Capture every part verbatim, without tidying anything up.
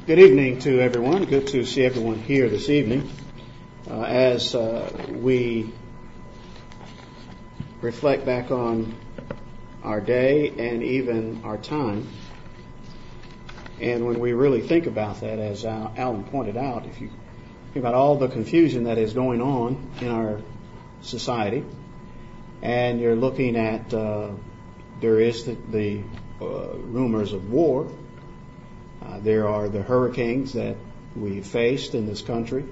Good evening to everyone. Good to see everyone here this evening. Uh, as uh, we reflect back on our day and even our time, and when we really think about that, as Alan pointed out, if you think about all the confusion that is going on in our society, and you're looking at uh, there is the, the uh, rumors of war. Uh, there are the hurricanes that we faced in this country,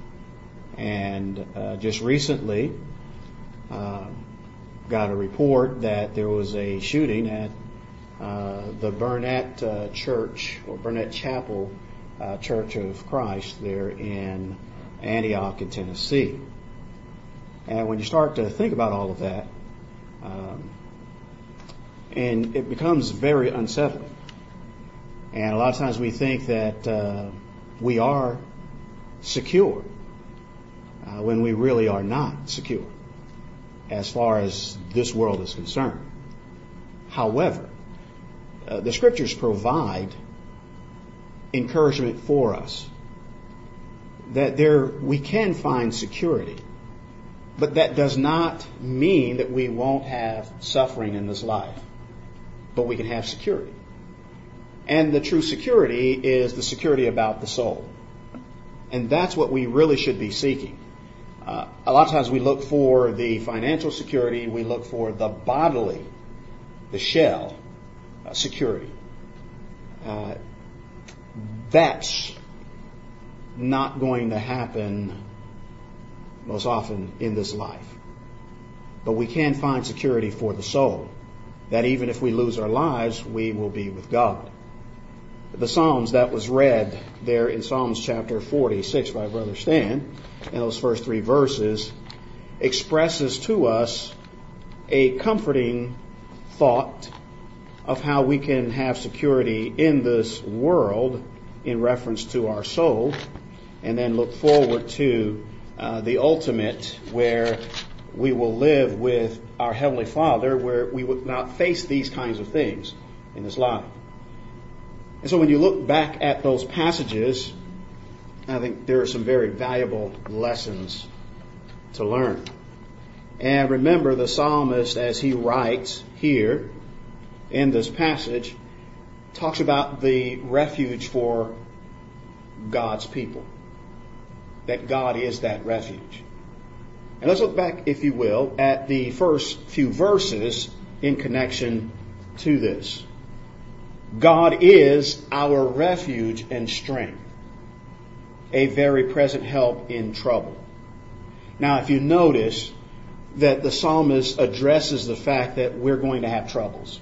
and uh, just recently uh, got a report that there was a shooting at uh, the Burnett uh, Church or Burnett Chapel uh, Church of Christ there in Antioch in Tennessee. And when you start to think about all of that, um, and it becomes very unsettling. And a lot of times we think that uh, we are secure uh, when we really are not secure as far as this world is concerned. However, uh, the Scriptures provide encouragement for us that there we can find security, but that does not mean that we won't have suffering in this life, but we can have security. And the true security is the security about the soul. And that's what we really should be seeking. Uh, a lot of times we look for the financial security, we look for the bodily, the shell uh, security. Uh, that's not going to happen most often in this life. But we can find security for the soul, that even if we lose our lives, we will be with God. The Psalms that was read there in Psalms chapter forty-six by Brother Stan, in those first three verses, expresses to us a comforting thought of how we can have security in this world in reference to our soul, and then look forward to uh, the ultimate where we will live with our Heavenly Father, where we would not face these kinds of things in this life. And so when you look back at those passages, I think there are some very valuable lessons to learn. And remember, the psalmist, as he writes here in this passage, talks about the refuge for God's people. That God is that refuge. And let's look back, if you will, at the first few verses in connection to this. God is our refuge and strength, a very present help in trouble. Now, if you notice that the psalmist addresses the fact that we're going to have troubles.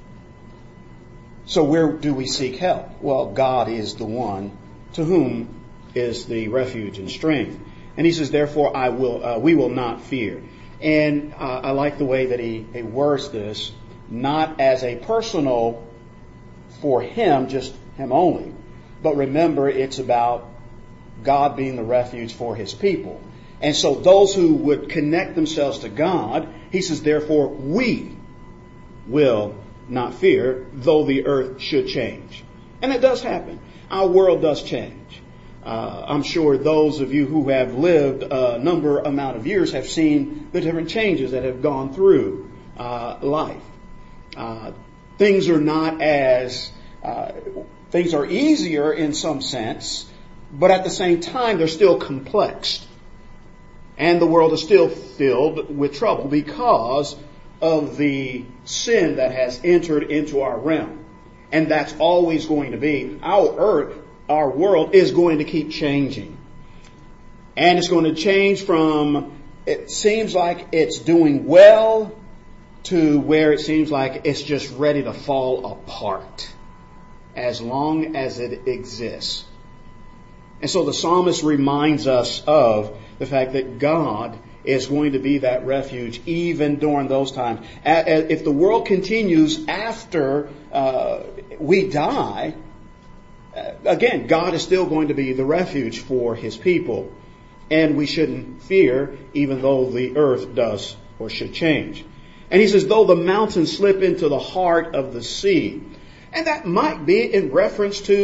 So where do we seek help? Well, God is the one to whom is the refuge and strength. And he says, therefore, I will, uh, we will not fear. And uh, I like the way that he, he words this, not as a personal for him, just him only. But remember, it's about God being the refuge for his people. And so those who would connect themselves to God, he says, therefore, we will not fear, though the earth should change. And it does happen. Our world does change. Uh, I'm sure those of you who have lived a number amount of years have seen the different changes that have gone through uh, life. Uh, things are not as, uh, things are easier in some sense, but at the same time they're still complex. And the world is still filled with trouble because of the sin that has entered into our realm. And that's always going to be. Our earth, our world is going to keep changing. And it's going to change from, it seems like it's doing well, to where it seems like it's just ready to fall apart as long as it exists. And so the psalmist reminds us of the fact that God is going to be that refuge even during those times. If the world continues after uh, we die, again, God is still going to be the refuge for his people. And we shouldn't fear, even though the earth does or should change. And he says, though the mountains slip into the heart of the sea. And that might be in reference to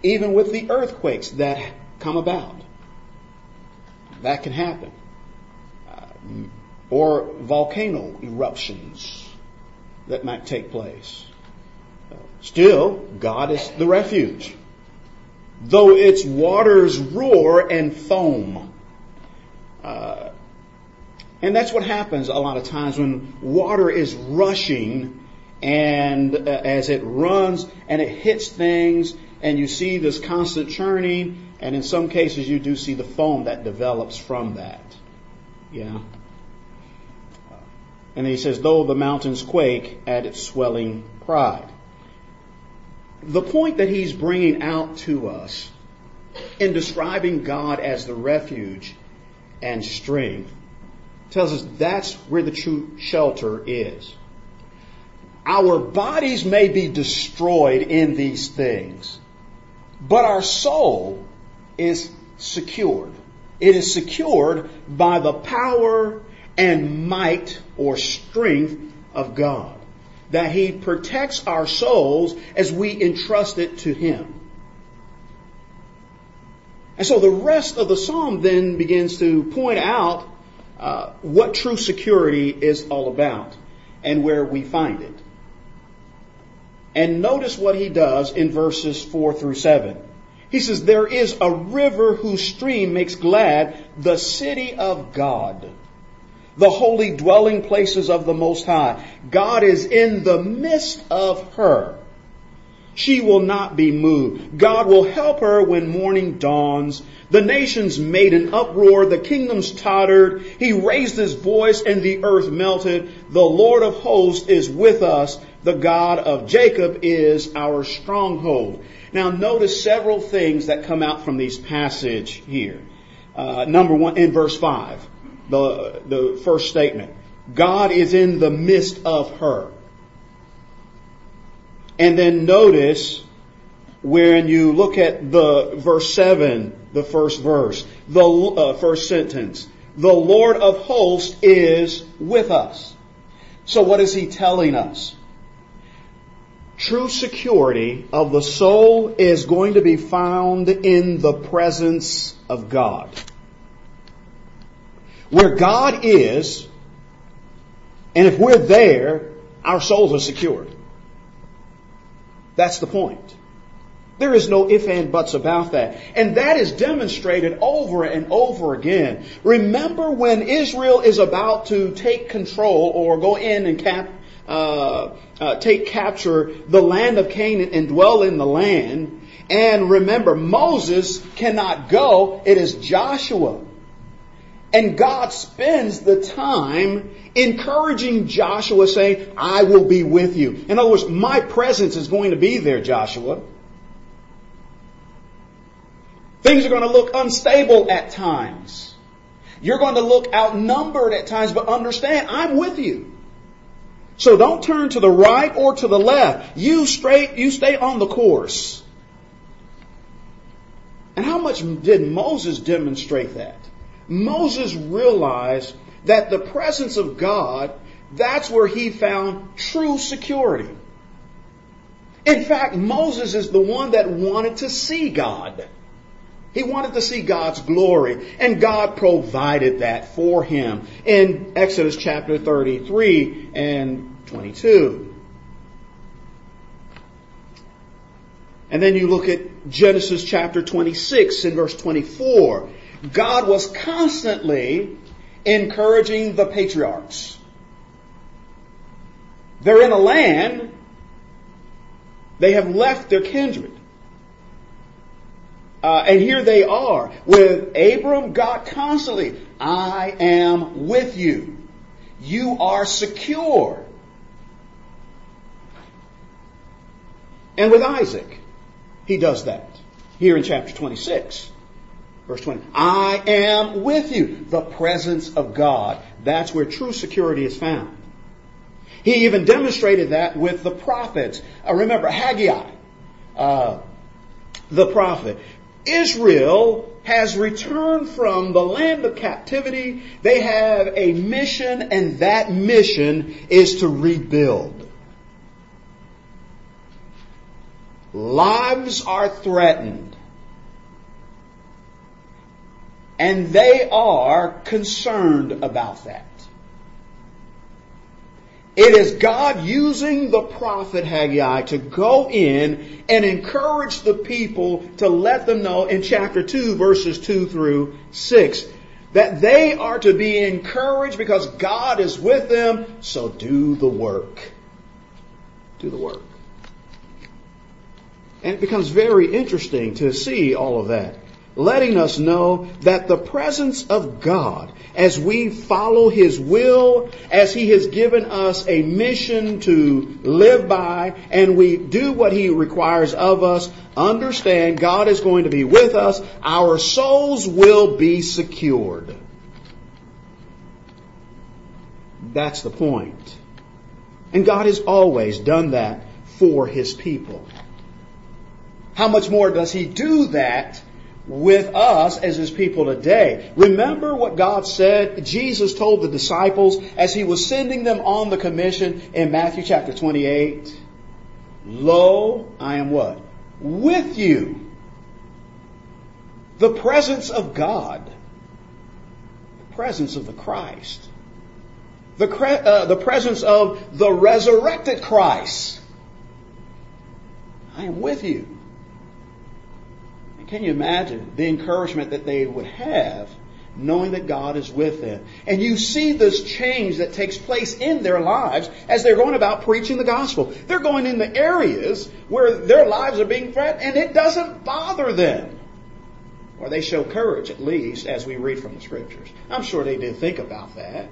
even with the earthquakes that come about. That can happen. Uh, or volcano eruptions that might take place. Uh, still, God is the refuge. Though its waters roar and foam. Uh, and that's what happens a lot of times when water is rushing and uh, as it runs and it hits things and you see this constant churning, and in some cases you do see the foam that develops from that. Yeah. And he says, though the mountains quake at its swelling pride. The point that he's bringing out to us in describing God as the refuge and strength tells us that's where the true shelter is. Our bodies may be destroyed in these things, but our soul is secured. It is secured by the power and might or strength of God, that He protects our souls as we entrust it to Him. And so the rest of the psalm then begins to point out uh, what true security is all about and where we find it. And notice what he does in verses four through seven. He says, there is a river whose stream makes glad the city of God, the holy dwelling places of the Most High. God is in the midst of her. She will not be moved. God will help her when morning dawns. The nations made an uproar. The kingdoms tottered. He raised his voice and the earth melted. The Lord of hosts is with us. The God of Jacob is our stronghold. Now notice several things that come out from this passage here. Uh, number one, in verse five, the, the first statement. God is in the midst of her. And then notice when you look at the verse seven, the first verse, the uh, first sentence, the Lord of hosts is with us. So what is he telling us? True security of the soul is going to be found in the presence of God. Where God is, and if we're there, our souls are secured. That's the point. There is no ifs and buts about that. And that is demonstrated over and over again. Remember when Israel is about to take control or go in and cap, uh, uh, take capture the land of Canaan and dwell in the land. And remember, Moses cannot go. It is Joshua. And God spends the time encouraging Joshua, saying, I will be with you. In other words, my presence is going to be there, Joshua. Things are going to look unstable at times. You're going to look outnumbered at times, but understand, I'm with you. So don't turn to the right or to the left. You straight, you stay on the course. And how much did Moses demonstrate that? Moses realized that the presence of God, that's where he found true security. In fact, Moses is the one that wanted to see God. He wanted to see God's glory, and God provided that for him in Exodus chapter thirty-three and twenty-two. And then you look at Genesis chapter twenty-six and verse twenty-four. God was constantly encouraging the patriarchs. They're in a land. They have left their kindred. Uh, and here they are. With Abram, God constantly, I am with you. You are secure. And with Isaac, he does that. Here in chapter twenty-six. Verse twenty, I am with you. The presence of God. That's where true security is found. He even demonstrated that with the prophets. Uh, remember, Haggai, uh, the prophet. Israel has returned from the land of captivity. They have a mission, and that mission is to rebuild. lives are threatened. And they are concerned about that. It is God using the prophet Haggai to go in and encourage the people to let them know in chapter two, verses two through six, that they are to be encouraged because God is with them, so do the work. Do the work. And it becomes very interesting to see all of that, letting us know that the presence of God, as we follow His will, as He has given us a mission to live by, and we do what He requires of us, understand God is going to be with us. Our souls will be secured. That's the point. And God has always done that for His people. How much more does He do that with us as His people today? Remember what God said, Jesus told the disciples as He was sending them on the commission in Matthew chapter twenty-eight. Lo, I am what? With you. The presence of God. The presence of the Christ. The, uh, the presence of the resurrected Christ. I am with you. Can you imagine the encouragement that they would have knowing that God is with them? And you see this change that takes place in their lives as they're going about preaching the gospel. They're going in the areas where their lives are being threatened, and it doesn't bother them. Or they show courage, at least, as we read from the Scriptures. I'm sure they did think about that.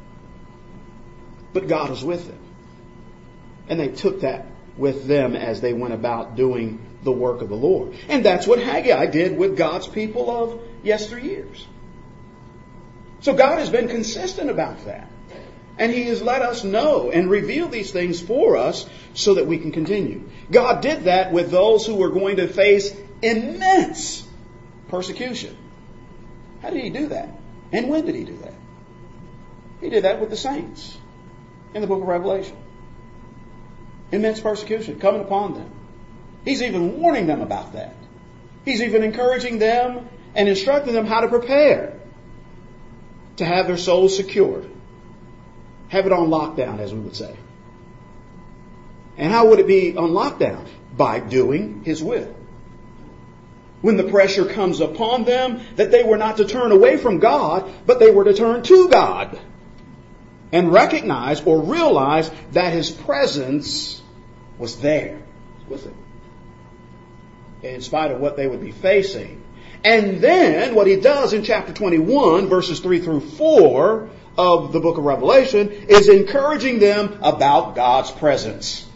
But God was with them. And they took that with them as they went about doing the work of the Lord. And that's what Haggai did with God's people of yesteryears. So God has been consistent about that. And He has let us know and reveal these things for us so that we can continue. God did that with those who were going to face immense persecution. How did He do that? And when did He do that? He did that with the saints in the book of Revelation. Immense persecution coming upon them. He's even warning them about that. He's even encouraging them and instructing them how to prepare to have their souls secured. Have it on lockdown, as we would say. And how would it be on lockdown? By doing His will. When the pressure comes upon them, that they were not to turn away from God, but they were to turn to God. And recognize or realize that His presence was there with them. In spite of what they would be facing. And then what He does in chapter twenty-one, verses three through four of the book of Revelation, is encouraging them about God's presence.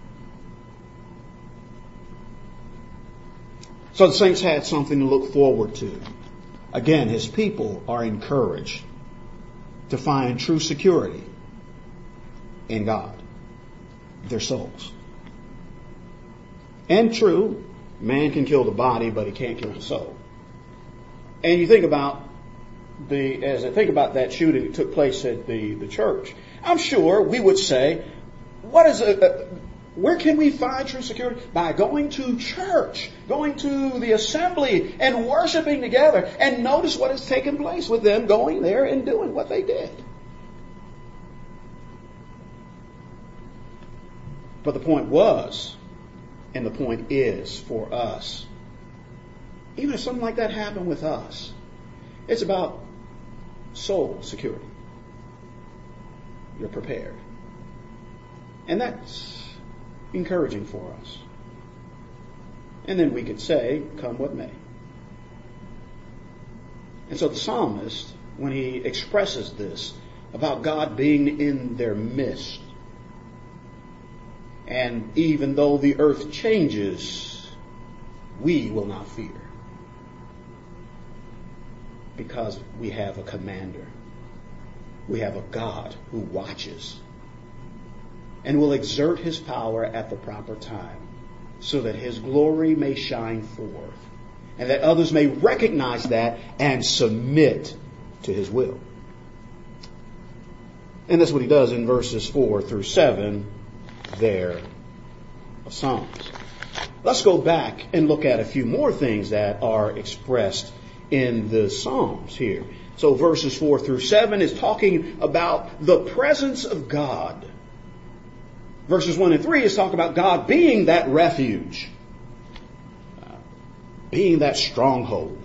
So the saints had something to look forward to. Again, His people are encouraged to find true security in God, their souls. And true, man can kill the body, but he can't kill the soul. And you think about the, as I think about that shooting that took place at the, the church, I'm sure we would say, what is a, a where can we find true security? By going to church, going to the assembly and worshiping together. And notice what has taken place with them going there and doing what they did. But the point was, and the point is for us, even if something like that happened with us, it's about soul security. You're prepared. And that's encouraging for us. And then we could say, come what may. And so the psalmist, when he expresses this about God being in their midst, and even though the earth changes, we will not fear. Because we have a commander. We have a God who watches and will exert His power at the proper time so that His glory may shine forth and that others may recognize that and submit to His will. And that's what he does in verses four through seven there of Psalms. let's go back and look at a few more things that are expressed in the Psalms here. So verses four through seven is talking about the presence of God. Verses one and three is talking about God being that refuge, uh, being that stronghold.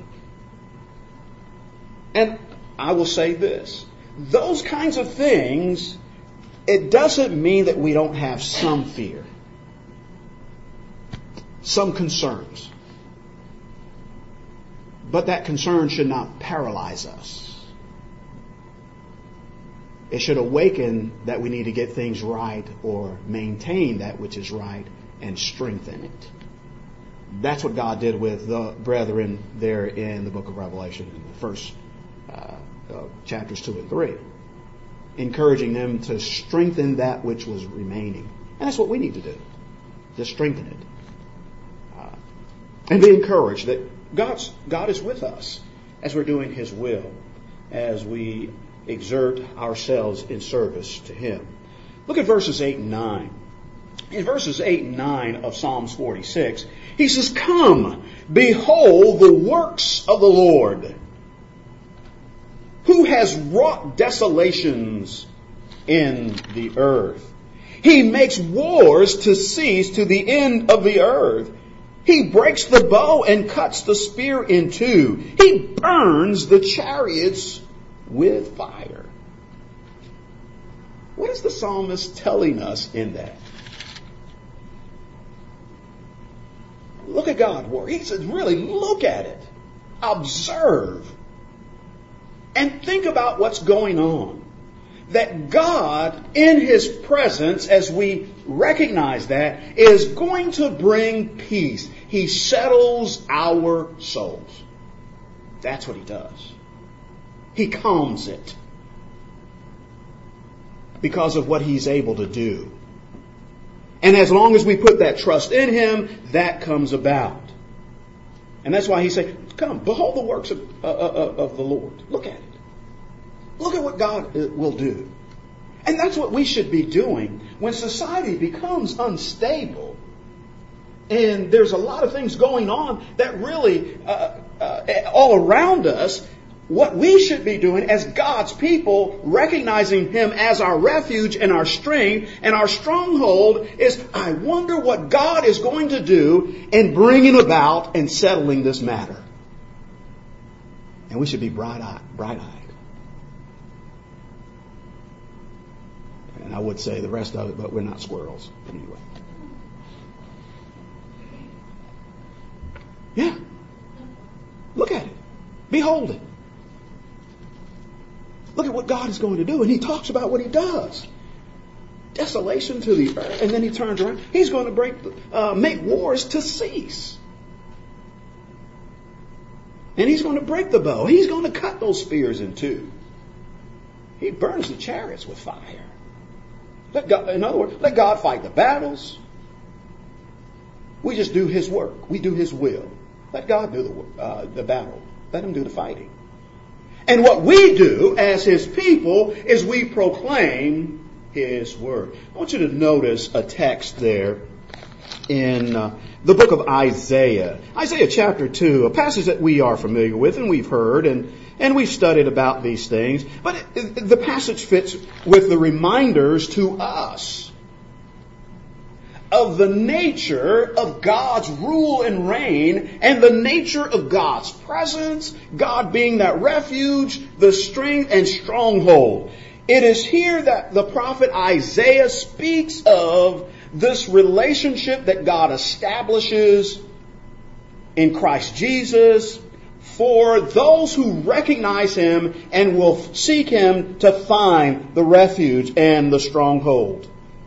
And I will say this, those kinds of things, it doesn't mean that we don't have some fear, some concerns. But that concern should not paralyze us. It should awaken that we need to get things right or maintain that which is right and strengthen it. That's what God did with the brethren there in the book of Revelation, in the first uh, uh, chapters two and three. Encouraging them to strengthen that which was remaining. And that's what we need to do. To strengthen it. Uh, and be encouraged that God's, God is with us as we're doing His will, as we exert ourselves in service to Him. Look at verses eight and nine. In verses eight and nine of Psalms forty-six, he says, "Come, behold the works of the Lord, who has wrought desolations in the earth. He makes wars to cease to the end of the earth. He breaks the bow and cuts the spear in two. He burns the chariots with fire." What is the psalmist telling us in that? Look at God's word. He says, really look at it. Observe. And think about what's going on. That God, in His presence, as we recognize that, is going to bring peace. He settles our souls. That's what He does. He calms it. Because of what He's able to do. And as long as we put that trust in Him, that comes about. And that's why He said, "Come, behold the works of, uh, uh, of the Lord." Look at it. Look at what God will do. And that's what we should be doing when society becomes unstable. And there's a lot of things going on that really, uh, uh, all around us. What we should be doing as God's people, recognizing Him as our refuge and our strength and our stronghold, is I wonder what God is going to do in bringing about and settling this matter. And we should be bright-eyed. bright-eyed. And I would say the rest of it, but we're not squirrels. Anyway. Yeah. Look at it. Behold it. Look at what God is going to do. And He talks about what He does. Desolation to the earth. And then He turns around. He's going to break, uh, make wars to cease. And He's going to break the bow. He's going to cut those spears in two. He burns the chariots with fire. Let God, in other words, let God fight the battles. We just do His work. We do His will. Let God do the, uh, the battle. Let Him do the fighting. And what we do as His people is we proclaim His word. I want you to notice a text there in uh, the book of Isaiah. Isaiah chapter two, a passage that we are familiar with and we've heard and, and we've studied about these things. But it, the passage fits with the reminders to us of the nature of God's rule and reign and the nature of God's presence, God being that refuge, the strength and stronghold. It is here that the prophet Isaiah speaks of this relationship that God establishes in Christ Jesus for those who recognize Him and will seek Him to find the refuge and the stronghold.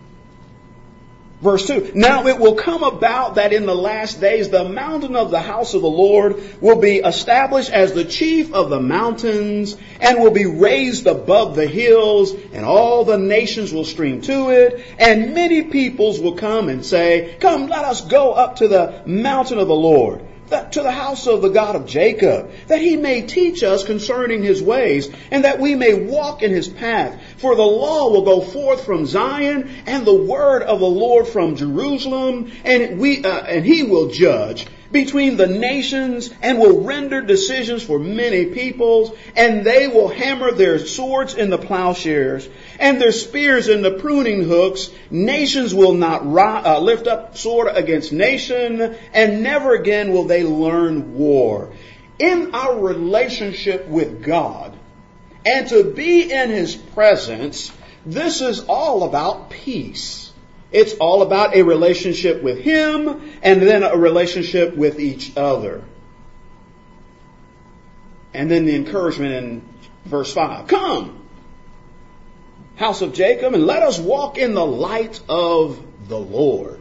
Verse two, "Now it will come about that in the last days the mountain of the house of the Lord will be established as the chief of the mountains and will be raised above the hills, and all the nations will stream to it, and many peoples will come and say, 'Come, let us go up to the mountain of the Lord, that to the house of the God of Jacob, that he may teach us concerning his ways, and that we may walk in his path. For the law will go forth from Zion, and the word of the Lord from Jerusalem, and we uh, and he will judge between the nations, and will render decisions for many peoples, and they will hammer their swords in the plowshares, and their spears in the pruning hooks. Nations will not ri- uh, lift up sword against nation, and never again will they learn war. In our relationship with God, and to be in his presence, this is all about peace. It's all about a relationship with him and then a relationship with each other. And then the encouragement in verse five. Come, house of Jacob, and let us walk in the light of the Lord.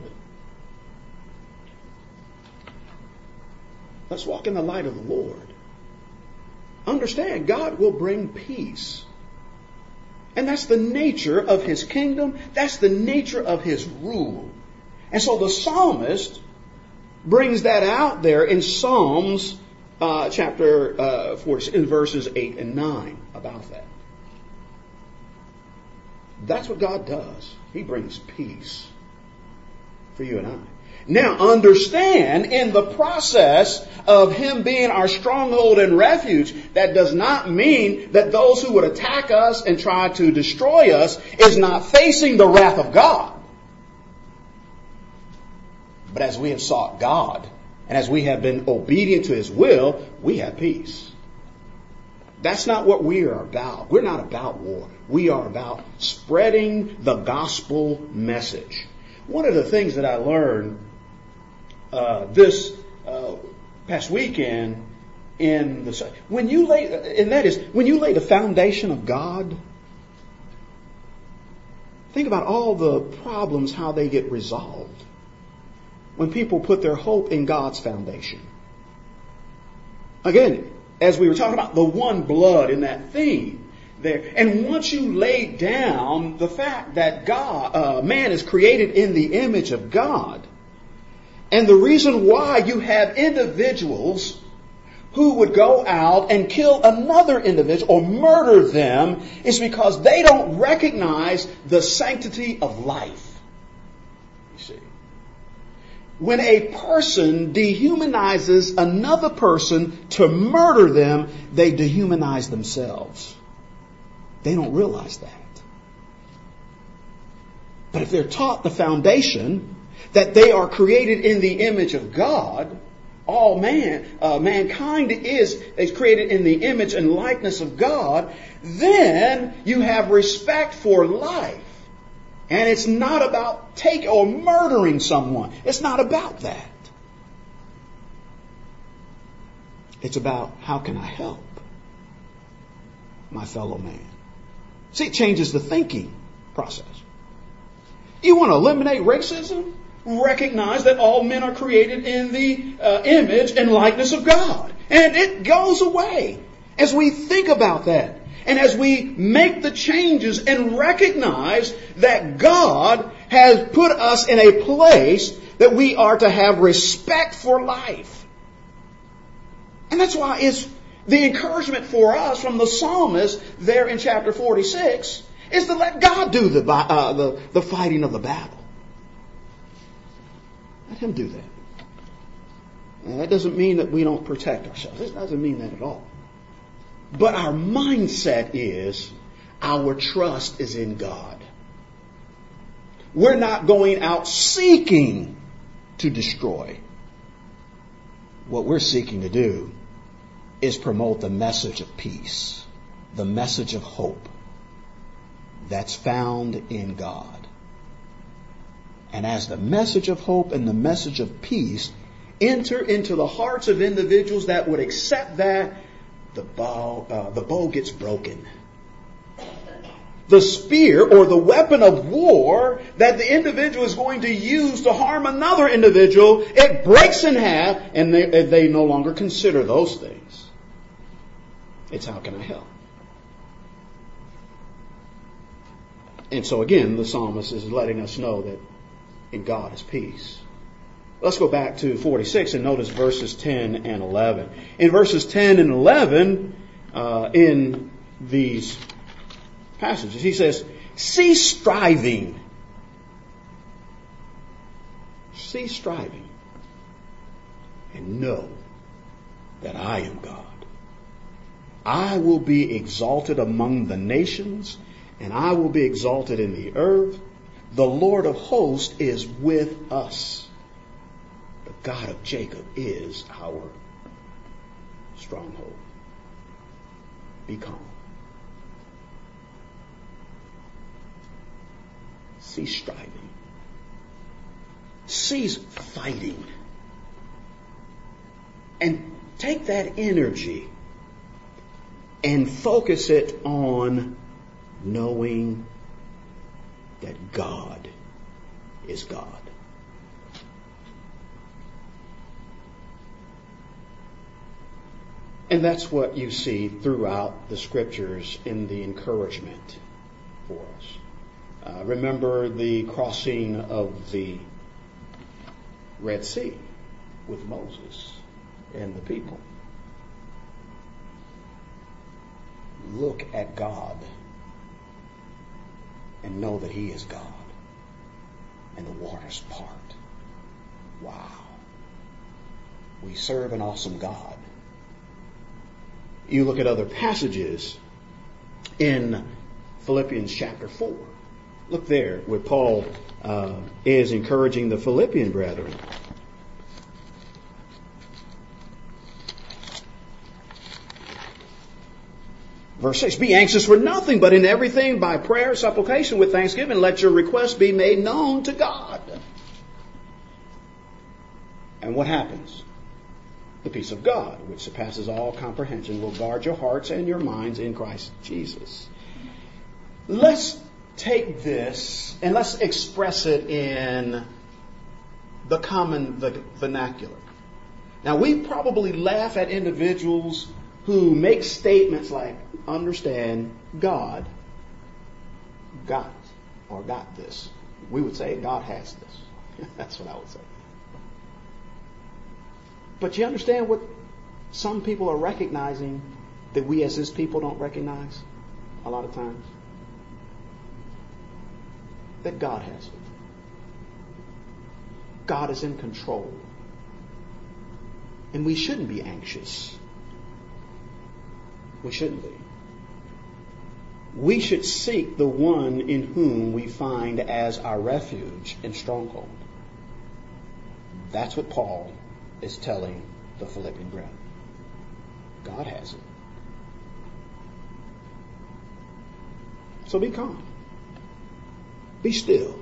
Let's walk in the light of the Lord. Understand, God will bring peace. And that's the nature of his kingdom. That's the nature of his rule. And so the psalmist brings that out there in Psalms uh, chapter uh, forty, in verses eight and nine about that. That's what God does. He brings peace for you and I. Now, understand, in the process of him being our stronghold and refuge, that does not mean that those who would attack us and try to destroy us is not facing the wrath of God. But as we have sought God, and as we have been obedient to his will, we have peace. That's not what we are about. We're not about war. We are about spreading the gospel message. One of the things that I learned Uh, this uh, past weekend in the when you lay and that is when you lay the foundation of God, think about all the problems, how they get resolved when people put their hope in God's foundation. Again, as we were talking about the one blood in that theme there, and once you lay down the fact that God, uh, man is created in the image of God. And the reason why you have individuals who would go out and kill another individual or murder them is because they don't recognize the sanctity of life. You see, when a person dehumanizes another person to murder them, they dehumanize themselves. They don't realize that. But if they're taught the foundation that they are created in the image of God, all man, uh, mankind is, is created in the image and likeness of God, then you have respect for life. And it's not about taking or murdering someone. It's not about that. It's about how can I help my fellow man. See, it changes the thinking process. You want to eliminate racism? Recognize that all men are created in the uh, image and likeness of God. And it goes away as we think about that. And as we make the changes and recognize that God has put us in a place that we are to have respect for life. And that's why it's the encouragement for us from the psalmist there in chapter forty-six is to let God do the, uh, the, the fighting of the battle. Let him do that. And that doesn't mean that we don't protect ourselves. It doesn't mean that at all. But our mindset is our trust is in God. We're not going out seeking to destroy. What we're seeking to do is promote the message of peace, the message of hope that's found in God. And as the message of hope and the message of peace enter into the hearts of individuals that would accept that, the bow, uh, the bow gets broken. The spear or the weapon of war that the individual is going to use to harm another individual, it breaks in half, and they, they no longer consider those things. It's how can I help? And so again, the psalmist is letting us know that in God is peace. Let's go back to forty-six and notice verses ten and eleven. In verses ten and eleven, uh, in these passages, he says, cease striving. Cease striving. And know that I am God. I will be exalted among the nations, and I will be exalted in the earth. The Lord of hosts is with us. The God of Jacob is our stronghold. Be calm. Cease striving. Cease fighting. And take that energy and focus it on knowing that God is God. And that's what you see throughout the scriptures in the encouragement for us. Uh, remember the crossing of the Red Sea with Moses and the people. Look at God and know that He is God. And the waters part. Wow. We serve an awesome God. You look at other passages in Philippians chapter four. Look there where Paul uh, is encouraging the Philippian brethren. Verse six, be anxious for nothing, but in everything by prayer, supplication with thanksgiving, let your requests be made known to God. And what happens? The peace of God, which surpasses all comprehension, will guard your hearts and your minds in Christ Jesus. Let's take this and let's express it in the common vernacular. Now, we probably laugh at individuals who make statements like, understand, God got or got this. We would say, God has this. That's what I would say. But you understand what some people are recognizing that we as His people don't recognize a lot of times? That God has it. God is in control. And we shouldn't be anxious. We shouldn't be. We should seek the one in whom we find as our refuge and stronghold. That's what Paul is telling the Philippian brethren. God has it. So be calm. Be still.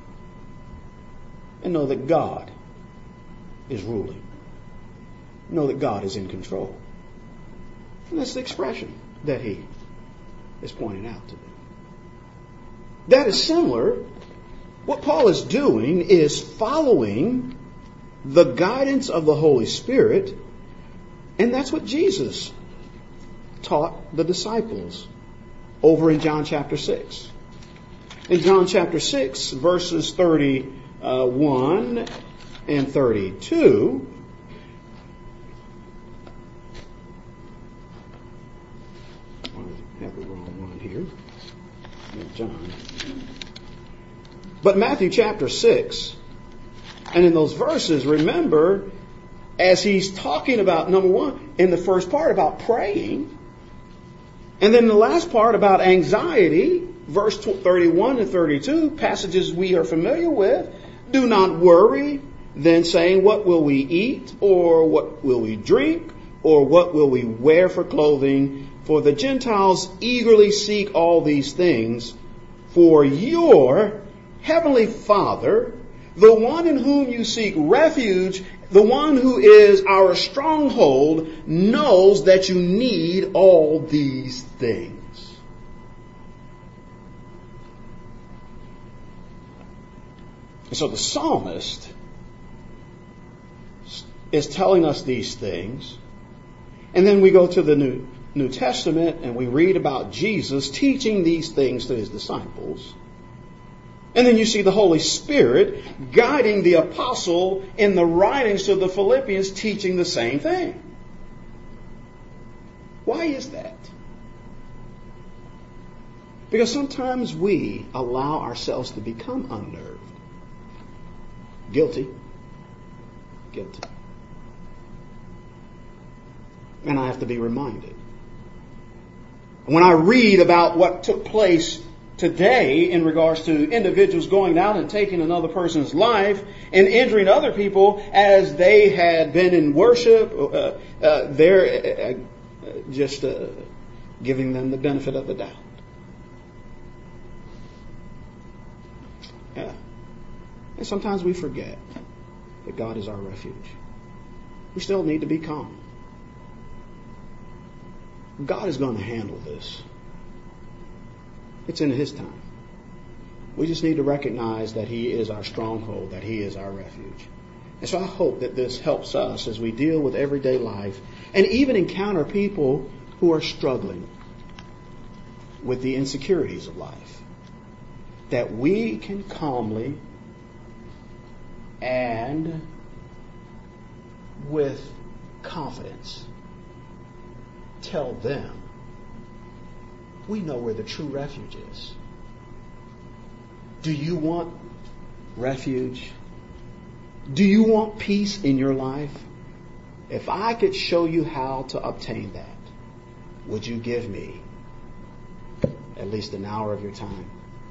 And know that God is ruling. Know that God is in control. And that's the expression that he is pointing out to them. That is similar. What Paul is doing is following the guidance of the Holy Spirit, and that's what Jesus taught the disciples over in John chapter six. In John chapter six, verses thirty-one and thirty-two, I have the wrong one here. John. But Matthew chapter six, and in those verses, remember, as he's talking about, number one, in the first part about praying, and then the last part about anxiety, verse thirty-one and thirty-two, passages we are familiar with. Do not worry, then saying, what will we eat, or what will we drink, or what will we wear for clothing? For the Gentiles eagerly seek all these things. For your heavenly Father, the one in whom you seek refuge, the one who is our stronghold, knows that you need all these things. And so the psalmist is telling us these things. And then we go to the New, New Testament and we read about Jesus teaching these things to his disciples. And then you see the Holy Spirit guiding the apostle in the writings to the Philippians, teaching the same thing. Why is that? Because sometimes we allow ourselves to become unnerved. Guilty. Guilty. And I have to be reminded. When I read about what took place today in regards to individuals going out and taking another person's life and injuring other people as they had been in worship, uh, uh, they're uh, just uh, giving them the benefit of the doubt. Yeah. And sometimes we forget that God is our refuge. We still need to be calm. God is going to handle this. It's in His time. We just need to recognize that He is our stronghold, that He is our refuge. And so I hope that this helps us as we deal with everyday life and even encounter people who are struggling with the insecurities of life, that we can calmly and with confidence tell them we know where the true refuge is. Do you want refuge? Do you want peace in your life? If I could show you how to obtain that, would you give me at least an hour of your time?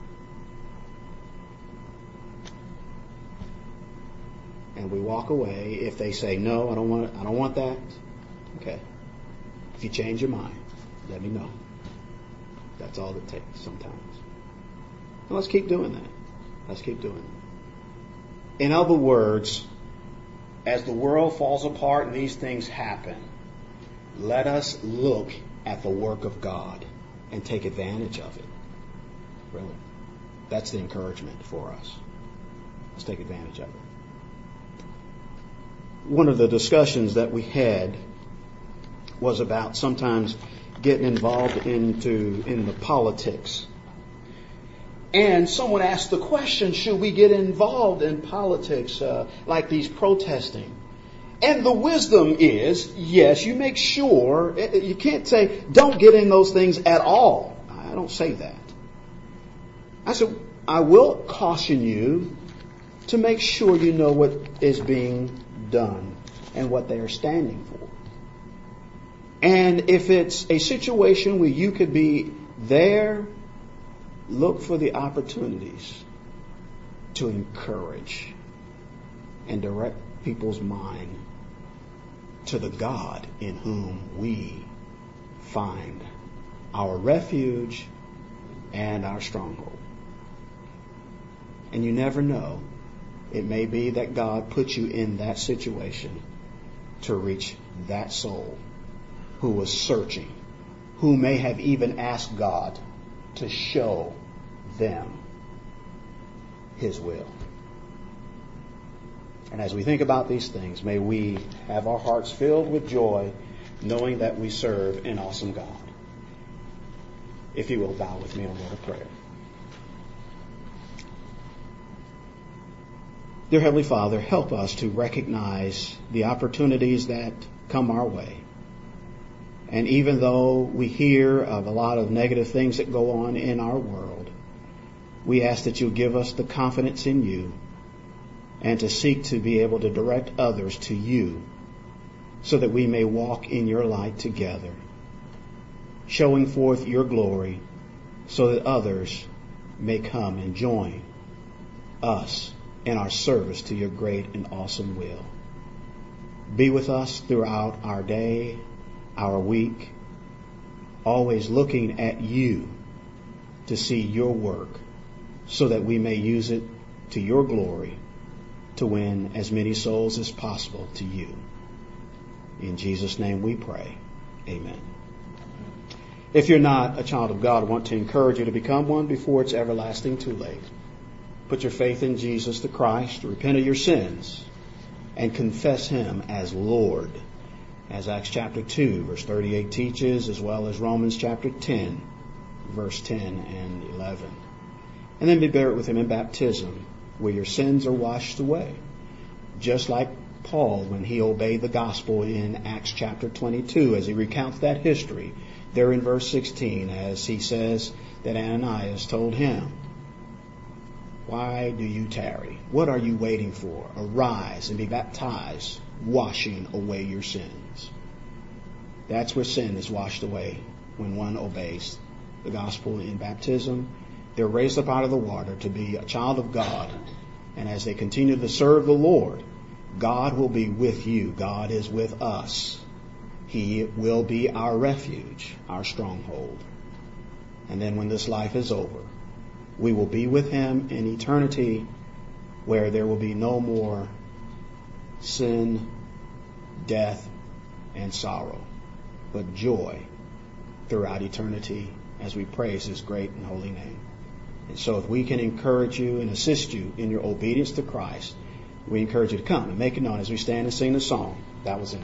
And we walk away. If they say no, I don't want I don't want that. Okay. If you change your mind, let me know. That's all it takes sometimes. And let's keep doing that. Let's keep doing it. In other words, as the world falls apart and these things happen, let us look at the work of God and take advantage of it. Really. That's the encouragement for us. Let's take advantage of it. One of the discussions that we had was about sometimes getting involved into in the politics. And someone asked the question, should we get involved in politics uh, like these protesting? And the wisdom is, yes, you make sure, you can't say, don't get in those things at all. I don't say that. I said, I will caution you to make sure you know what is being done and what they are standing for. And if it's a situation where you could be there, look for the opportunities to encourage and direct people's mind to the God in whom we find our refuge and our stronghold. And you never know. It may be that God puts you in that situation to reach that soul who was searching, who may have even asked God to show them His will. And as we think about these things, may we have our hearts filled with joy, knowing that we serve an awesome God. If you will, bow with me in a word of prayer. Dear Heavenly Father, help us to recognize the opportunities that come our way. And even though we hear of a lot of negative things that go on in our world, we ask that you give us the confidence in you and to seek to be able to direct others to you so that we may walk in your light together, showing forth your glory so that others may come and join us in our service to your great and awesome will. Be with us throughout our day, our week, always looking at you to see your work so that we may use it to your glory to win as many souls as possible to you. In Jesus' name we pray. Amen. If you're not a child of God, I want to encourage you to become one before it's everlasting too late. Put your faith in Jesus the Christ, repent of your sins, and confess Him as Lord, as Acts chapter two, verse thirty-eight teaches, as well as Romans chapter ten, verse ten and eleven. And then be buried with him in baptism, where your sins are washed away. Just like Paul, when he obeyed the gospel in Acts chapter twenty-two, as he recounts that history, there in verse sixteen, as he says that Ananias told him, "Why do you tarry? What are you waiting for? Arise and be baptized, washing away your sins." That's where sin is washed away when one obeys the gospel in baptism. They're raised up out of the water to be a child of God. And as they continue to serve the Lord, God will be with you. God is with us. He will be our refuge, our stronghold. And then when this life is over, we will be with him in eternity, where there will be no more sin, death, and sorrow, but joy throughout eternity as we praise his great and holy name. And so if we can encourage you and assist you in your obedience to Christ, we encourage you to come and make it known as we stand and sing the song. That was it.